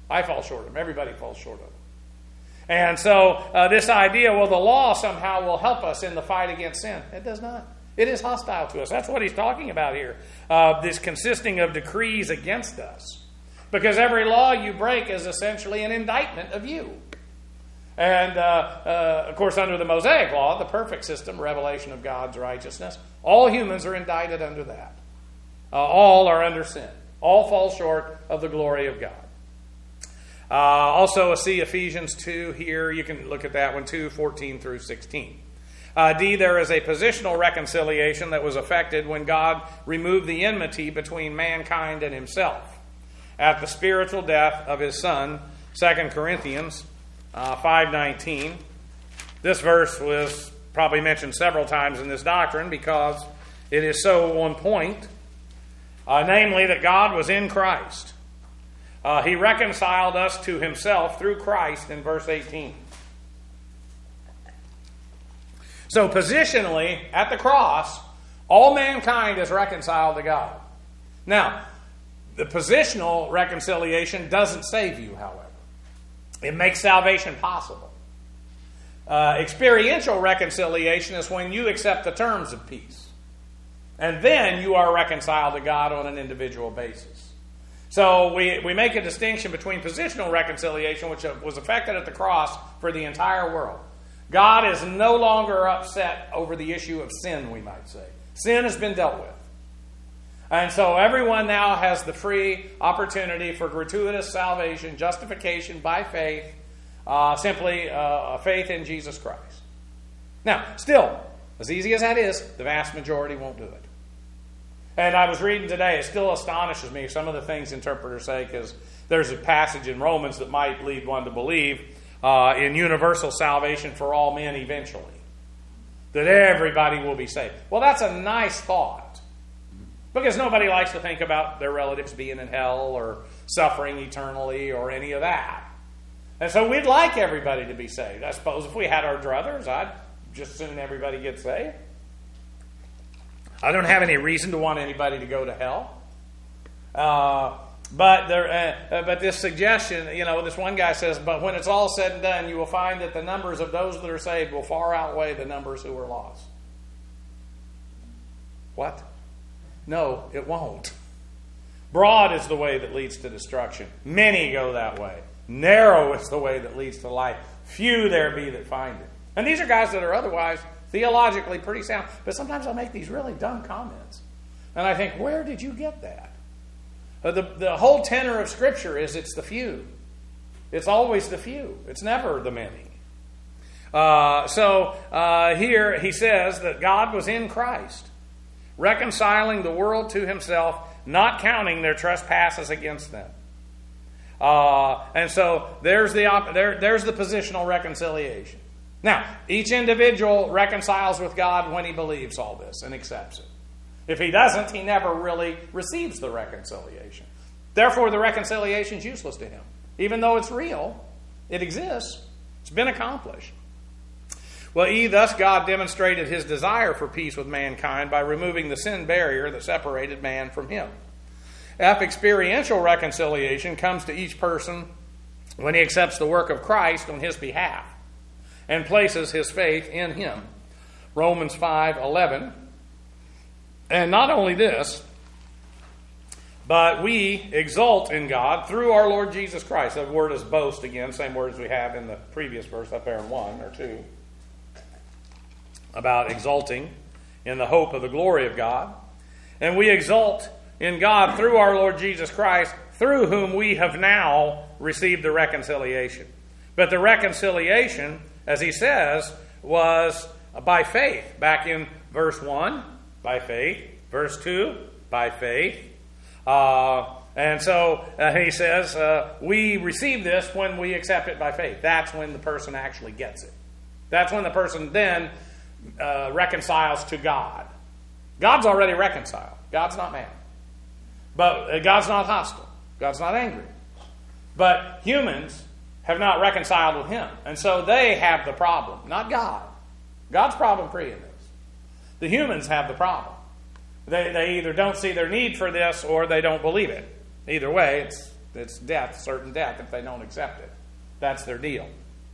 I fall short of them. Everybody falls short of them. And so uh, this idea, well, the law somehow will help us in the fight against sin. It does not. It is hostile to us. That's what he's talking about here. Uh, this consisting of decrees against us. Because every law you break is essentially an indictment of you. And, uh, uh, of course, under the Mosaic law, the perfect system, revelation of God's righteousness, all humans are indicted under that. Uh, all are under sin. All fall short of the glory of God. Uh, also, see Ephesians two here. You can look at that one, two, fourteen through sixteen. Uh, D, there is a positional reconciliation that was effected when God removed the enmity between mankind and himself at the spiritual death of his Son, Second Corinthians uh, five nineteen. This verse was probably mentioned several times in this doctrine because it is so on point, uh, namely that God was in Christ. Uh, he reconciled us to himself through Christ in verse eighteen. So positionally, at the cross, all mankind is reconciled to God. Now, the positional reconciliation doesn't save you, however. It makes salvation possible. Uh, experiential reconciliation is when you accept the terms of peace. And then you are reconciled to God on an individual basis. So we, we make a distinction between positional reconciliation, which was effected at the cross for the entire world. God is no longer upset over the issue of sin, we might say. Sin has been dealt with. And so everyone now has the free opportunity for gratuitous salvation, justification by faith, uh, simply uh, faith in Jesus Christ. Now, still, as easy as that is, the vast majority won't do it. And I was reading today, it still astonishes me, some of the things interpreters say, because there's a passage in Romans that might lead one to believe uh, in universal salvation for all men eventually. That everybody will be saved. Well, that's a nice thought. Because nobody likes to think about their relatives being in hell or suffering eternally or any of that. And so we'd like everybody to be saved. I suppose if we had our druthers, I'd just soon everybody get saved. I don't have any reason to want anybody to go to hell. Uh, but there, uh, but this suggestion, you know, this one guy says, but when it's all said and done, you will find that the numbers of those that are saved will far outweigh the numbers who are lost. What? No, it won't. Broad is the way that leads to destruction. Many go that way. Narrow is the way that leads to life. Few there be that find it. And these are guys that are otherwise theologically pretty sound. But sometimes I'll make these really dumb comments. And I think, where did you get that? Uh, the, the whole tenor of Scripture is it's the few. It's always the few. It's never the many. Uh, so uh, here he says that God was in Christ, reconciling the world to himself, not counting their trespasses against them. Uh, and so there's the op- there, there's the positional reconciliation. Now, each individual reconciles with God when he believes all this and accepts it. If he doesn't, he never really receives the reconciliation. Therefore, the reconciliation is useless to him. Even though it's real, it exists, it's been accomplished. Well, E, thus God demonstrated his desire for peace with mankind by removing the sin barrier that separated man from him. F, experiential reconciliation comes to each person when he accepts the work of Christ on his behalf and places his faith in him. Romans five eleven. And not only this, but we exult in God through our Lord Jesus Christ. That word is boast again, same word as we have in the previous verse up there in one or two. About exulting in the hope of the glory of God. And we exult in God through our Lord Jesus Christ, through whom we have now received the reconciliation. But the reconciliation, as he says, was by faith. Back in verse one, by faith. Verse two, by faith. Uh, and so uh, he says, uh, we receive this when we accept it by faith. That's when the person actually gets it. That's when the person then uh, reconciles to God. God's already reconciled. God's not mad. But uh, God's not hostile. God's not angry. But humans have not reconciled with him. And so they have the problem, not God. God's problem-free in this. The humans have the problem. They, they either don't see their need for this or they don't believe it. Either way, it's It's death, certain death, if they don't accept it. That's their deal.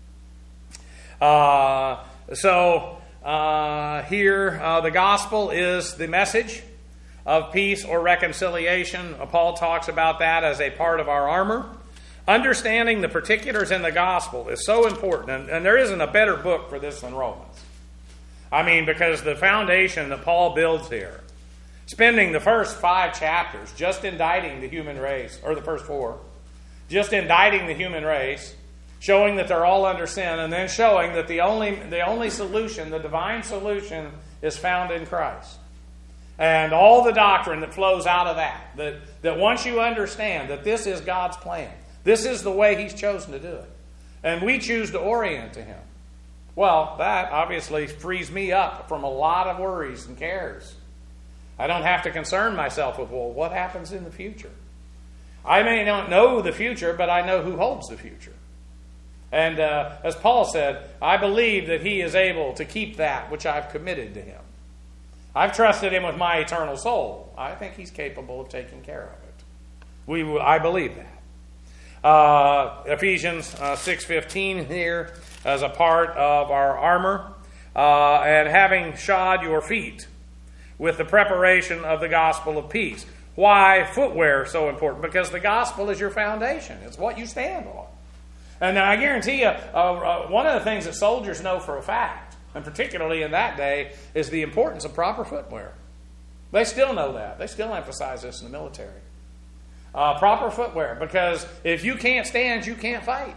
Uh, so uh, here, uh, the gospel is the message of peace or reconciliation. Paul talks about that as a part of our armor. Understanding the particulars in the gospel is so important, and, and there isn't a better book for this than Romans. I mean, because the foundation that Paul builds here, spending the first five chapters just indicting the human race, or the first four, just indicting the human race, showing that they're all under sin, and then showing that the only the only solution, the divine solution, is found in Christ. And all the doctrine that flows out of that, that, that once you understand that this is God's plan, this is the way He's chosen to do it, and we choose to orient to Him, well, that obviously frees me up from a lot of worries and cares. I don't have to concern myself with, well, what happens in the future? I may not know the future, but I know who holds the future. And uh, as Paul said, I believe that He is able to keep that which I've committed to Him. I've trusted Him with my eternal soul. I think He's capable of taking care of it. We, I believe that. Uh, Ephesians uh, six fifteen here as a part of our armor. Uh, and having shod your feet with the preparation of the gospel of peace. Why footwear is so important? Because the gospel is your foundation. It's what you stand on. And I guarantee you, uh, uh, one of the things that soldiers know for a fact, and particularly in that day, is the importance of proper footwear. They still know that. They still emphasize this in the military. Uh, proper footwear, because if you can't stand, you can't fight.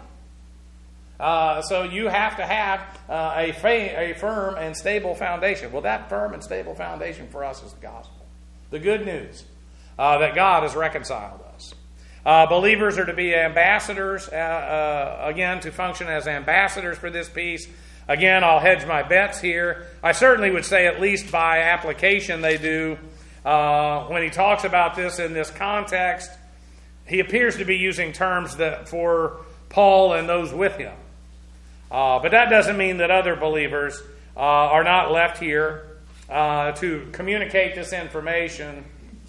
Uh, so you have to have uh, a, fa- a firm and stable foundation. Well, that firm and stable foundation for us is the gospel. The good news uh, that God has reconciled us. Uh, believers are to be ambassadors, uh, uh, again, to function as ambassadors for this peace. Again, I'll hedge my bets here. I certainly would say at least by application they do. Uh, when he talks about this in this context, he appears to be using terms that for Paul and those with him. Uh, but that doesn't mean that other believers uh, are not left here uh, to communicate this information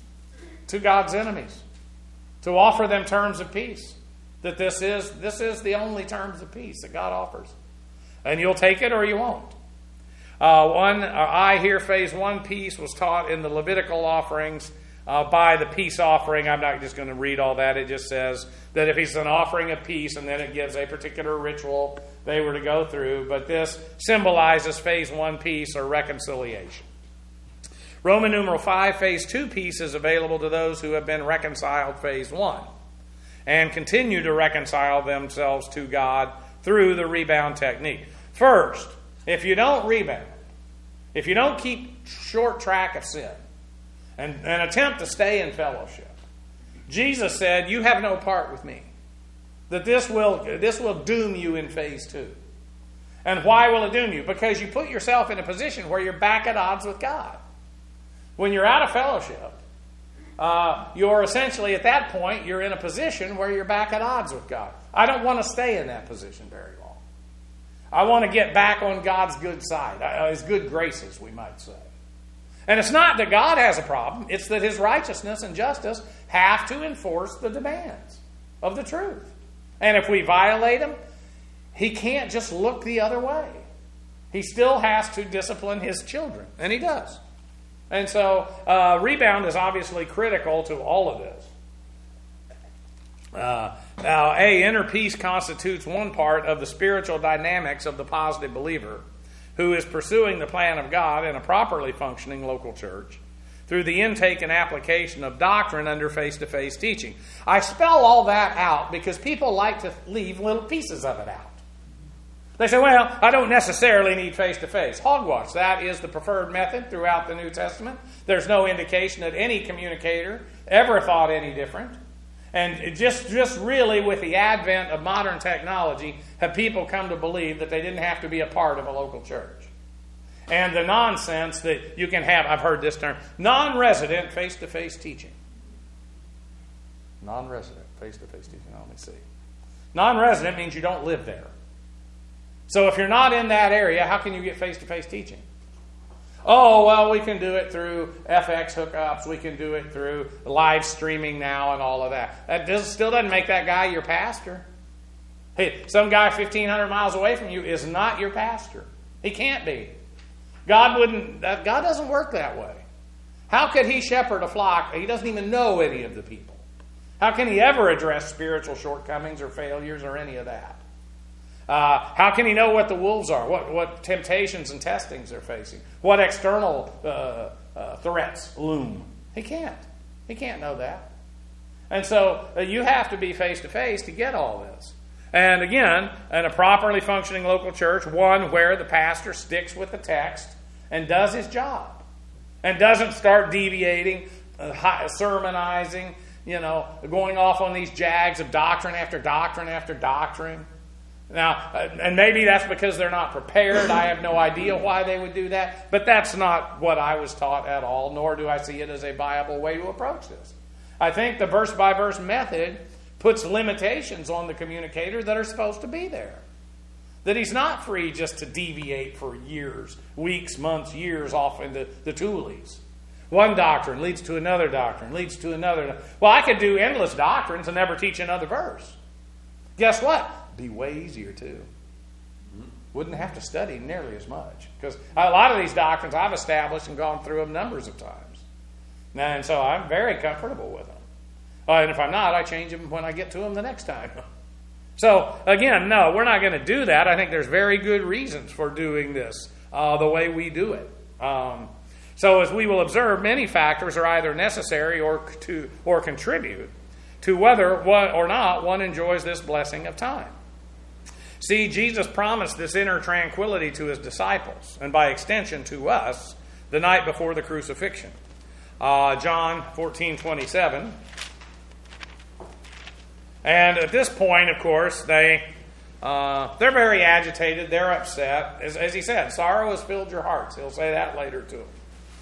to God's enemies, to offer them terms of peace. That this is this is the only terms of peace that God offers, and you'll take it or you won't. Uh, one, uh, I here phase one peace was taught in the Levitical offerings uh, by the peace offering. I'm not just going to read all that. It just says that if it's an offering of peace, and then it gives a particular ritual they were to go through. But this symbolizes phase one peace or reconciliation. Roman numeral five, phase two peace is available to those who have been reconciled phase one and continue to reconcile themselves to God through the rebound technique. First, if you don't rebound, if you don't keep short track of sin and, and attempt to stay in fellowship, Jesus said, you have no part with me. That this will, this will doom you in phase two. And why will it doom you? Because you put yourself in a position where you're back at odds with God. When you're out of fellowship, uh, you're essentially at that point, you're in a position where you're back at odds with God. I don't want to stay in that position very long. I want to get back on God's good side, uh, His good graces, we might say. And it's not that God has a problem. It's that His righteousness and justice have to enforce the demands of the truth. And if we violate them, He can't just look the other way. He still has to discipline His children. And He does. And so uh, rebound is obviously critical to all of this. Uh, now, A, inner peace constitutes one part of the spiritual dynamics of the positive believer who is pursuing the plan of God in a properly functioning local church through the intake and application of doctrine under face-to-face teaching. I spell all that out because people like to leave little pieces of it out. They say, well, I don't necessarily need face-to-face. Hogwash. That is the preferred method throughout the New Testament. There's no indication that any communicator ever thought any different. And just, just really with the advent of modern technology, have people come to believe that they didn't have to be a part of a local church. And the nonsense that you can have, I've heard this term, non-resident face-to-face teaching. Non-resident face-to-face teaching. Let me see. Non-resident means you don't live there. So if you're not in that area, how can you get face-to-face teaching? Oh, well, we can do it through F X hookups. We can do it through live streaming now and all of that. That does, still doesn't make that guy your pastor. Hey, some guy fifteen hundred miles away from you is not your pastor. He can't be. God wouldn't. God doesn't work that way. How could he shepherd a flock? He doesn't even know any of the people. How can he ever address spiritual shortcomings or failures or any of that? Uh, how can he know what the wolves are, what, what temptations and testings they're facing, what external uh, uh, threats loom? He can't. He can't know that. And so uh, you have to be face-to-face to get all this. And again, in a properly functioning local church, one where the pastor sticks with the text and does his job and doesn't start deviating, uh, sermonizing, you know, going off on these jags of doctrine after doctrine after doctrine. Now, and maybe that's because they're not prepared. I have no idea why they would do that. But that's not what I was taught at all, nor do I see it as a viable way to approach this. I think the verse-by-verse method puts limitations on the communicator that are supposed to be there. That he's not free just to deviate for years, weeks, months, years off into the Tules. One doctrine leads to another doctrine, leads to another. Well, I could do endless doctrines and never teach another verse. Guess what? Be way easier too. Wouldn't have to study nearly as much. Because a lot of these doctrines I've established and gone through them numbers of times. And so I'm very comfortable with them. Uh, and if I'm not, I change them when I get to them the next time. So, again, no, we're not going to do that. I think there's very good reasons for doing this uh, the way we do it. Um, so as we will observe, many factors are either necessary or to or contribute to whether one, or not one enjoys this blessing of time. See, Jesus promised this inner tranquility to his disciples, and by extension to us, the night before the crucifixion. Uh, John fourteen twenty-seven. And at this point, of course, they, uh, they're very agitated. They're upset. As, as he said, sorrow has filled your hearts. He'll say that later to them.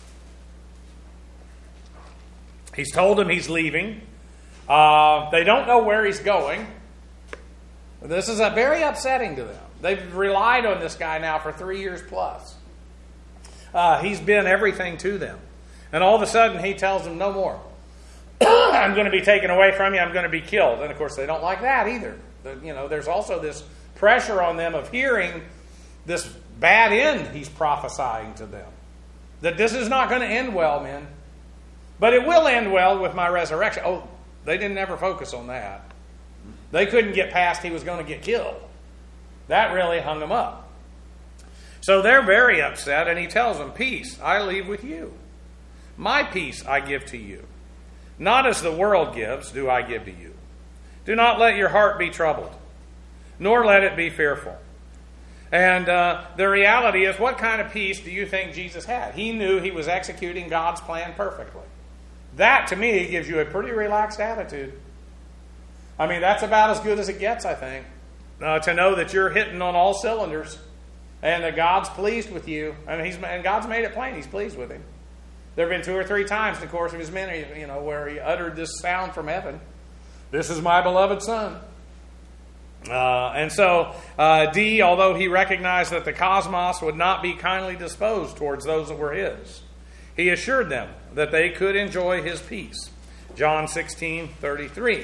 He's told them he's leaving. Uh, they don't know where he's going. This is a very upsetting to them. They've relied on this guy now for three years plus. Uh, he's been everything to them. And all of a sudden, he tells them, no more. I'm going to be taken away from you. I'm going to be killed. And, of course, they don't like that either. But, you know, there's also this pressure on them of hearing this bad end he's prophesying to them. That this is not going to end well, men. But it will end well with my resurrection. Oh, they didn't ever focus on that. They couldn't get past he was going to get killed. That really hung them up. So they're very upset, and he tells them, peace I leave with you. My peace I give to you. Not as the world gives, do I give to you. Do not let your heart be troubled, nor let it be fearful. And uh, the reality is, what kind of peace do you think Jesus had? He knew he was executing God's plan perfectly. That, to me, gives you a pretty relaxed attitude. I mean, that's about as good as it gets, I think. Uh, to know that you're hitting on all cylinders and that God's pleased with you. And, he's, and God's made it plain. He's pleased with him. There have been two or three times in the course of his ministry, you know, where he uttered this sound from heaven. This is my beloved Son. Uh, and so, uh, D, although he recognized that the cosmos would not be kindly disposed towards those that were his, he assured them that they could enjoy his peace. John sixteen thirty-three.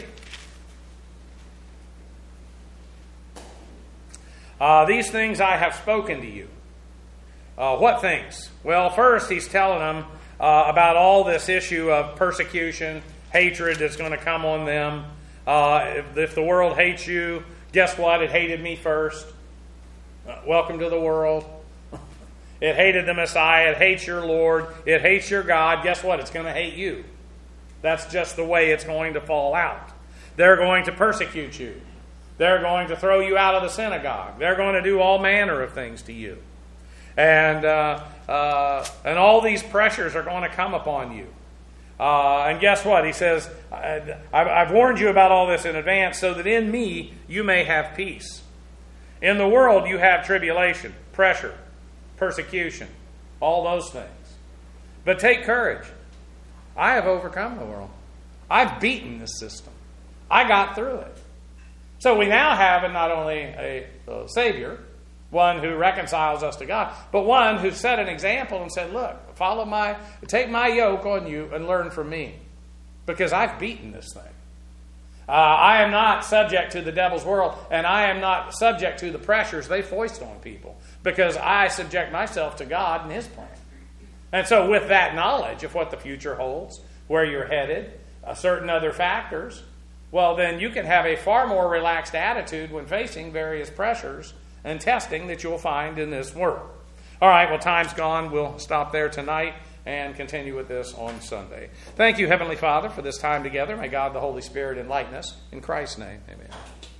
Uh, These things I have spoken to you. Uh, what things? Well, first he's telling them uh, about all this issue of persecution, hatred that's going to come on them. Uh, if, if the world hates you, guess what? It hated me first. Uh, welcome to the world. It hated the Messiah. It hates your Lord. It hates your God. Guess what? It's going to hate you. That's just the way it's going to fall out. They're going to persecute you. They're going to throw you out of the synagogue. They're going to do all manner of things to you. And uh, uh, and all these pressures are going to come upon you. Uh, and guess what? He says, I've warned you about all this in advance so that in me you may have peace. In the world you have tribulation, pressure, persecution, all those things. But take courage. I have overcome the world. I've beaten this system. I got through it. So we now have not only a, a Savior, one who reconciles us to God, but one who set an example and said, look, follow my, take my yoke on you and learn from me, because I've beaten this thing. Uh, I am not subject to the devil's world, and I am not subject to the pressures they foist on people, because I subject myself to God and His plan. And so with that knowledge of what the future holds, where you're headed, uh, certain other factors, well, then you can have a far more relaxed attitude when facing various pressures and testing that you'll find in this world. All right, well, time's gone. We'll stop there tonight and continue with this on Sunday. Thank you, Heavenly Father, for this time together. May God the Holy Spirit enlighten us. In Christ's name, amen.